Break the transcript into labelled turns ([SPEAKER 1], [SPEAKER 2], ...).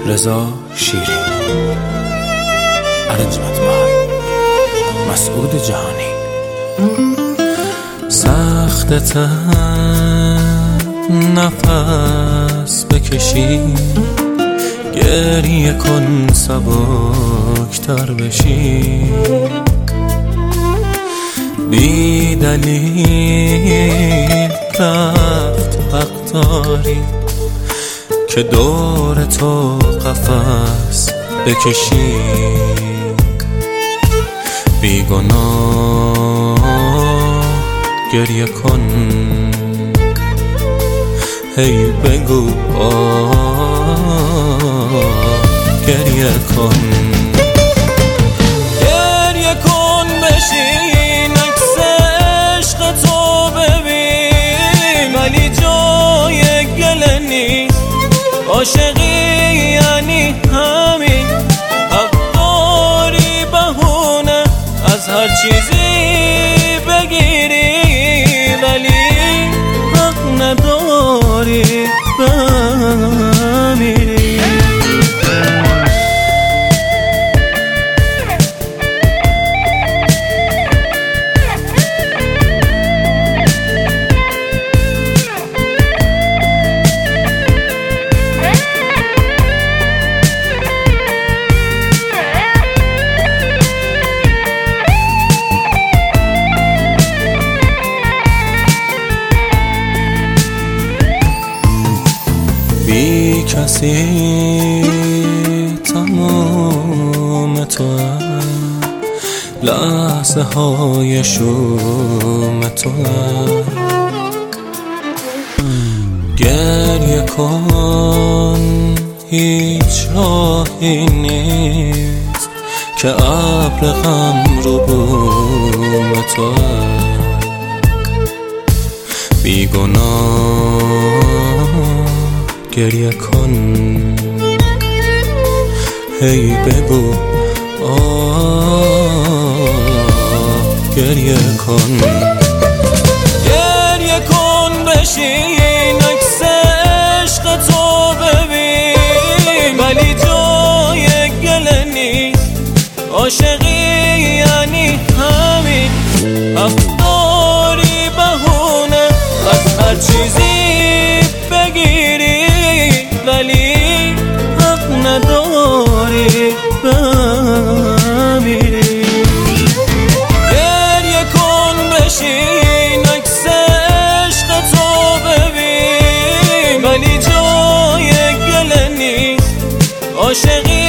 [SPEAKER 1] رضا شیری. Arrangement by مسعود جهانی. سخت نفس بکشی، گریه کن سبکتر بشی، بی دلیل رفت وقتاری که دور تو قفس بکشی، بی گناه گریه کن، هی بگو گریه کن، گریه کن، بشین عکس عشق تو ببین، ولی جای گله نیست. عاشقی یعنی همین، حق داری بهونه از هر چیزی بگیری، ولی حق نداری بمیری. بی کسی تمام تو، لحظه های شوم تو، گریه کن، هیچ راهی نیست که ابر غم رو بوم تو، بی گناه گریه کن، هی بگو گریه کن، گریه کن، بشین عکس عشق تو ببین، ولی جای گله نیست. عاشقی یعنی همین، حق داری بهونه از هر چیزی بگیری، ولی حق نداری بمیری. گریه کن، بشین عکس عشق تو ببین، ولی جای گله نیست. عاشقی